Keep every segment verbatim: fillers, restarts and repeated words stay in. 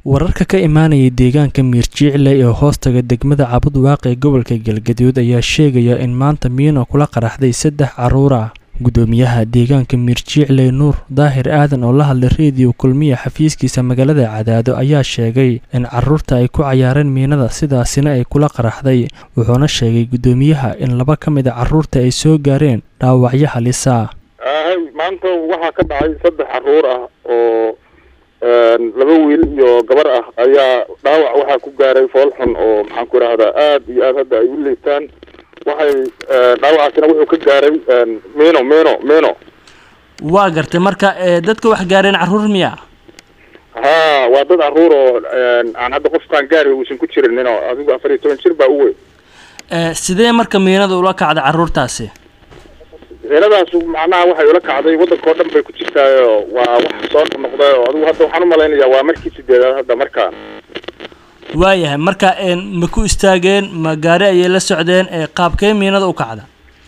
wararka ka imaanaya deegaanka Miirjicile ee hoostaga degmada Cabudwaaq ee gobolka Galgaduud ayaa sheegaya in maanta miino kula qaraxday saddex caruur ah. Gudoomiyaha deegaanka Miirjicile Nuur Daahir Aadan oo la hadlay radio kulmiye xafiiskiisa magaalada Cadaado ayaa sheegay in caruurta ay ku cayaareen miinada sidaasina ay kula qaraxday. Wuxuuna sheegay gudoomiyaha in laba ka mid ah caruurta ay soo gaareen dhaawacyo halis ah. maanta waxa ka dhacay saddex caruur ah oo laba wiil iyo gabar ah ayaa dhaawac waxa ku gaaray fool xun oo maxaan ku raahdaa aad iyo aad hadda ay u leeyihiin waxay dhaawacaasina wuxuu ka gaaray meeno meeno meeno waa gartay marka dadka wax gaareen caruur miya ha waa dad caruur oo aan hadda qofkaan gaari uusan ku jirin inoo adigu afar iyo toban jir baa u weyn ee sidee marka meenada ula kacday caruurtaasi meeladaas macnaha waxay ula kacday wadanka oo dhan bay ku jirtaa waa wax soo noqday oo adigu hadda waxaan u maleynayaa waa markii sideedaad hadda markaan waayahay marka een ma ku istaageen ma gaari ay la socdeen ee qaabkee miinada u kacda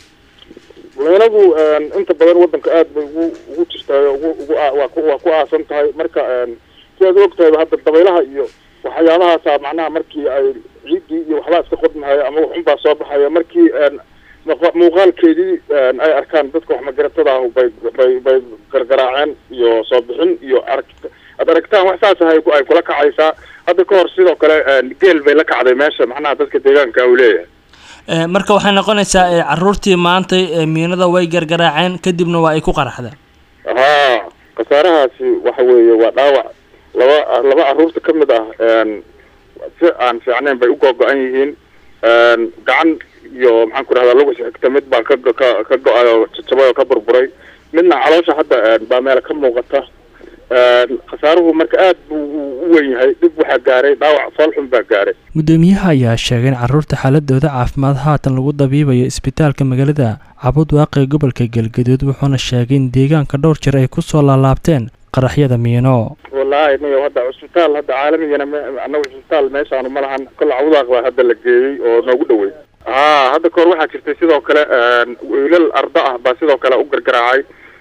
meenadu inta badan wadanka aad bay ugu ugu jirtaa ugu ugu waa ku waa ku aasan tahay marka sidaad ogtahay hadda dabaylaha iyo waxyaabahaas macnaha markii ay ciidii iyo waxba iska qodmahay ama wax unbaa soo baxaya markii muuqaalkeedii ay arkaan dadka wax magaratada ah bay bay bay gargaraaceen iyo soo bixin iyo aragta ad aragtaan wax saas ah ay kula kacaysaa hadda ka hor sidoo kale geel bay la kacday meesha macnaha dadka deegaanka uu leeyahay ee marka waxay noqonaysaa caruurtii maanta miinada way gargaraaceen kadibna waa ay ku qaraxday ha qasaarahaasi waxa weeye waa dhaawac laba laba caruurta kamid ah si aan fiicnayn bay u go'an yihiin gacan iyo maxaan ku rahdaa lagu xigta mid baan ka ka go'ay oo jabay oo ka burburay midna caloosha hadda baa meel ka muuqata khasaaruhu marka aad buu u weyn yahay dib waxa gaaray dhaawac fool xun baa gaaray gudoomiyaha ayaa sheegay in caruurta xaaladooda caafimaad haatan lagu dabiibayo isbitaalka magaalada Cabudwaaq ee gobolka Galgaduud wuxuuna sheegay in deegaanka dhowr jeer ay ku soo laalaabteen qaraxyada miino wallahi ma hadda isbitaal hadda caalamiga anagu isbitaal meeshaan ma lahan kala Cabudwaaq baa hadda la geeyay oo noogu dhaweey ها هذا كور واحد شفتي سيدو كلا ويلال أرضاء بس سيدو كلا أقدر قراعي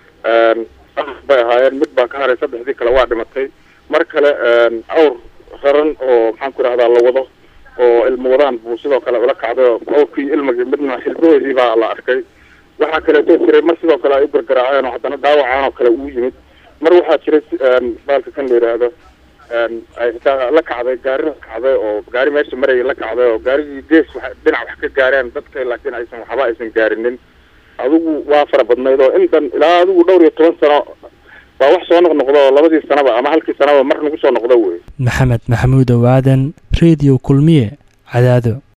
بهاي المدبا كهاري صدق ذيك الواحد متى مركلة أور خرن أو حنكر هذا الله وضع أو الموران بوسيدو كلا ولا كعده أو في المجد بدنا حلبوه زي بقى الله أركي واحد كلا تفسير ما سيدو كلا أقدر قراعي أنا حتى نداوع عنه كلا وجمد مر واحد شريت بالك كان لي هذا ay la kacday gaari la kacday oo gaari meesha maray la kacday oo gaari gees wax dhinac wax ka gaareen dadka laakiin aysan waxba aysan gaarinin adigu waa fara badnayd oo intan ilaa adigu dhowr iyo toban sano waa wax soo noqnoqdo labadii sanaba ama halkii sanaba mar nagu soo noqdo way Maxamed Maxamuud Waadan Radio Kulmiye Cadaado.